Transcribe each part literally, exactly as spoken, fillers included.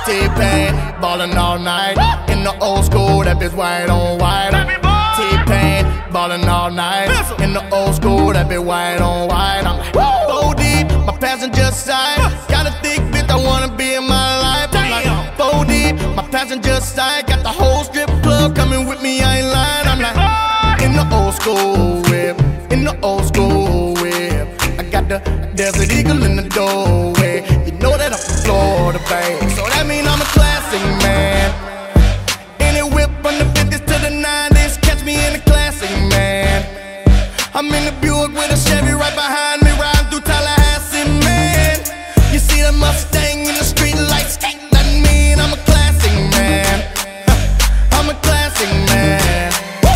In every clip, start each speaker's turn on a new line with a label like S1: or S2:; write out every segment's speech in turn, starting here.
S1: T-Pain, ballin' all night. In the old school, that bitch white on white. T-Pain, ballin' all night. In the old school, that bitch white on white. I'm like, four deep, my passenger side. Got a thick bitch, I wanna be in my life. I'm like, four deep, my passenger side. Got the whole strip club coming with me, I ain't lying. I'm like, in the old school whip, in the old school whip. I got the Desert Eagle in the doorway. You know that I'm from Florida, babe. So that mean I'm a classic man. Any whip from the fifties to the nineties, catch me in a classic man. I'm in the Buick with a Chevy right behind me, riding through Tallahassee, man. You see the Mustang in the street lights, that mean I'm a classic man. I'm a classic man.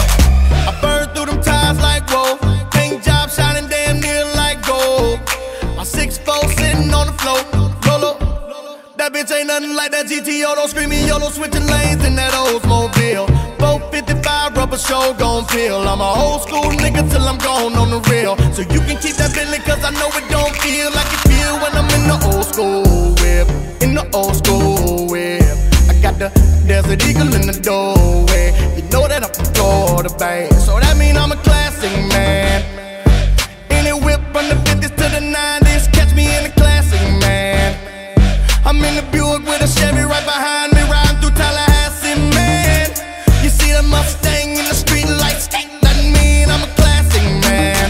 S1: I burn through them tires like whoa. Paint job shining damn near like gold. My six four sitting on the floor, Lolo. That bitch ain't nothing like that G T O. Don't screaming YOLO, switching lanes in that Oldsmobile. four fifty-five rubber show gon' feel. I'm a old school nigga till I'm gone on the real. So you can keep that Bentley cause I know it don't feel like it feel when I'm in the old school whip. In the old school whip. I got the Desert Eagle in the doorway. You know that I'm from Florida, babe. So that mean I'm a classic man. Any whip from the fifties to the nineties, catch me in a classic man. I'm in the Buick with a Chevy right behind me, riding through Tallahassee, man. You see the Mustang in the street lights, that mean I'm a classic man.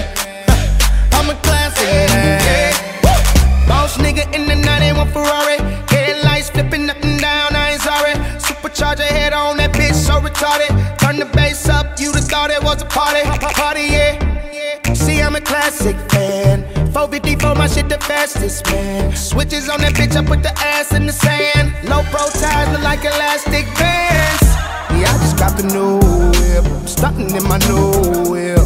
S1: I'm a classic man.
S2: Boss nigga in the ninety-one Ferrari, headlights flipping up and down, I ain't sorry. Supercharger head on that bitch, so retarded. Turn the bass up, you'd have thought it was a party. Party, yeah. See, I'm a classic fan. four fifty-four, my shit the fastest, man. Switches on that bitch, I put the ass in the sand. Low pro tires look like elastic bands. Yeah, I just got the new whip. I'm stunting in my new whip.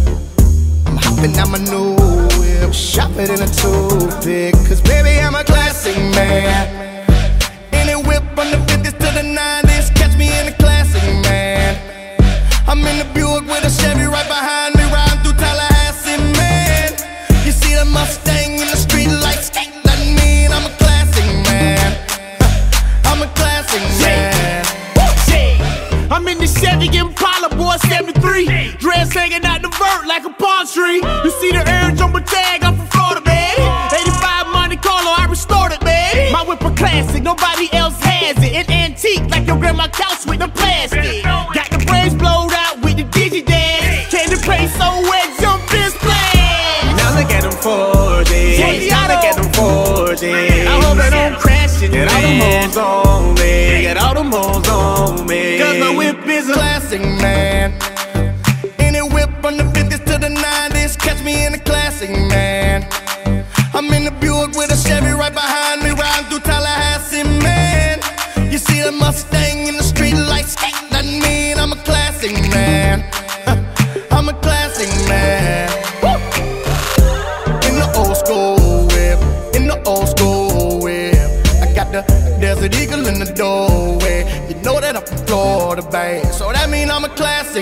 S2: I'm hopping out my new whip. Shop it in a toothpick. Cause baby, I'm a classic man.
S1: Any whip from the fifties to the nineties, catch me in a classic man. I'm in the Buick with a Chevy right behind me, riding through Tallahassee, man. You see the Mustang in the street lights, that mean I'm a classic man. I'm a classic man.
S3: I'm in the Chevy Impala, boy, seventy-three. Dress hanging out the vert like a palm tree. You see the urge on my tag, I'm from Florida, babe. eighty-five Monte Carlo, I restored it, babe. My whip a classic, nobody else has it. An antique, like your grandma couch with the plastic. Got the braids blowed out with the digi-dash. Candy paint so wet, jump this plan.
S4: Now look at them forties. Now look at them forties.
S3: I hope they don't crash it,
S4: Get all them hoes on me. Get all them hoes on me.
S3: Cause my whip is a
S1: Classic man. Any whip from the fifties to the nineties, catch me in a classic man. I'm in the Buick with a Chevy right behind me, riding through Tallahassee, man. You see the Mustang in the street lights, that mean I'm a classic man. I'm a classic man. In the old school whip, in the old school whip. I got the Desert Eagle in the doorway. You know that I'm from Florida, babe. So that mean I'm a classic.